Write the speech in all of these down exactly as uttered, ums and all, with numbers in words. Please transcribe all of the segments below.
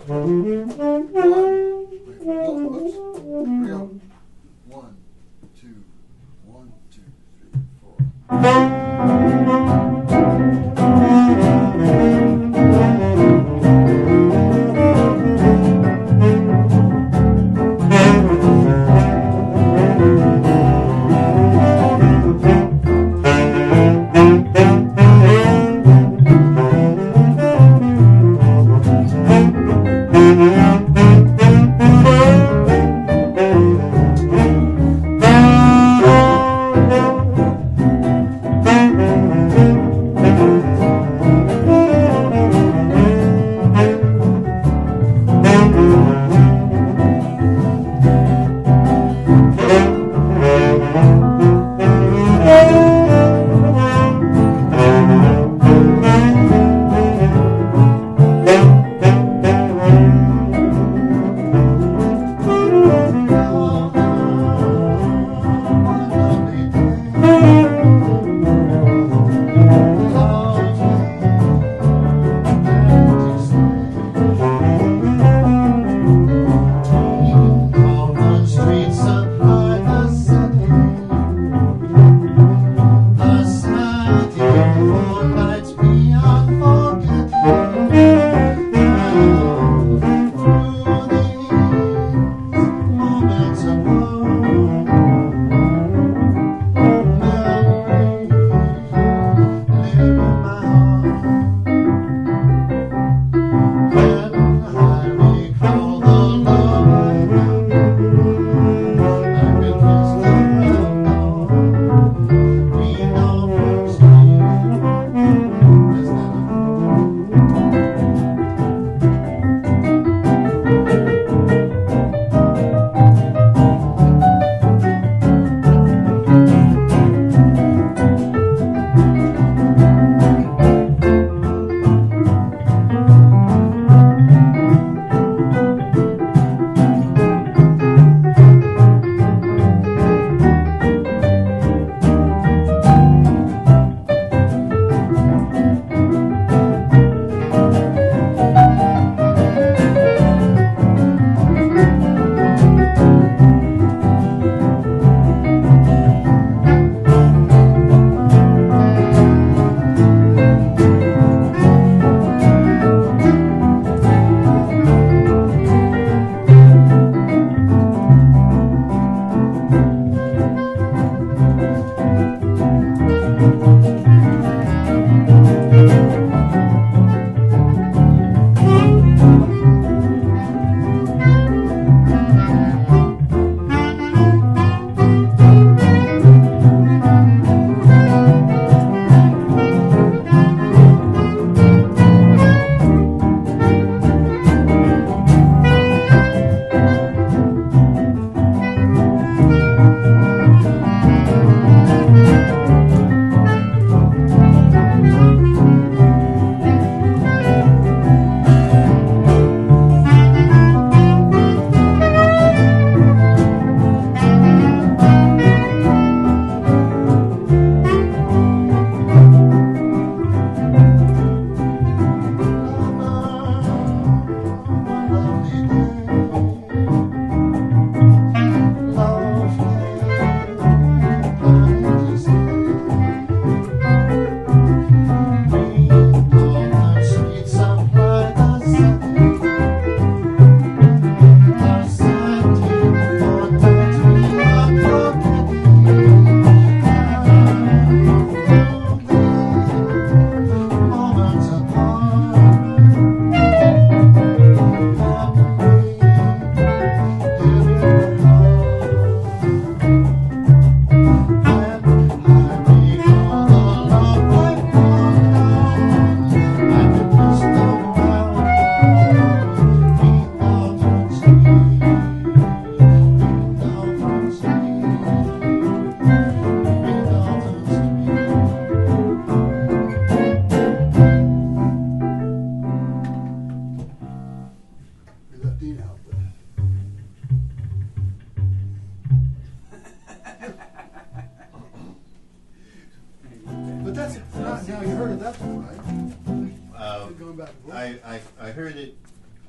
I, I, I heard it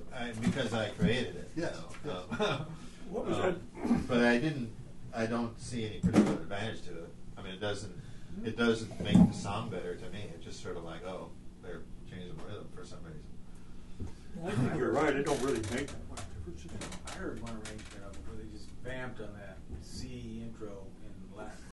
I, because I created it. Yes, So, yes. um, What was um, But I didn't. I don't see any particular advantage to it. I mean, it doesn't. It doesn't make the song better to me. It's just sort of like, oh, they're changing the rhythm for some reason. I think you're right. It don't really make that much difference. I heard one arrangement of it where they just vamped on that C intro in Latin.